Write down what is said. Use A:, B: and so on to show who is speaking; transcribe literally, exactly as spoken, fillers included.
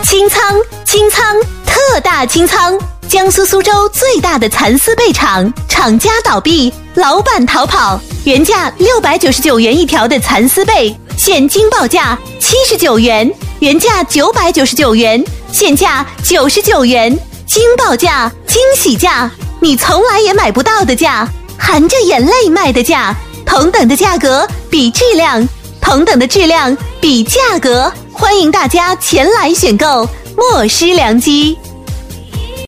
A: 清仓，清仓，特大清仓！江苏苏州最大的蚕丝被厂，厂家倒闭，老板逃跑。原价六百九十九元一条的蚕丝被，现惊报价七十九元，原价九百九十九元，现价九十九元，惊报价，惊喜价，你从来也买不到的价，含着眼泪卖的价，同等的价格比质量，同等的质量比价格，欢迎大家前来选购，莫失良机。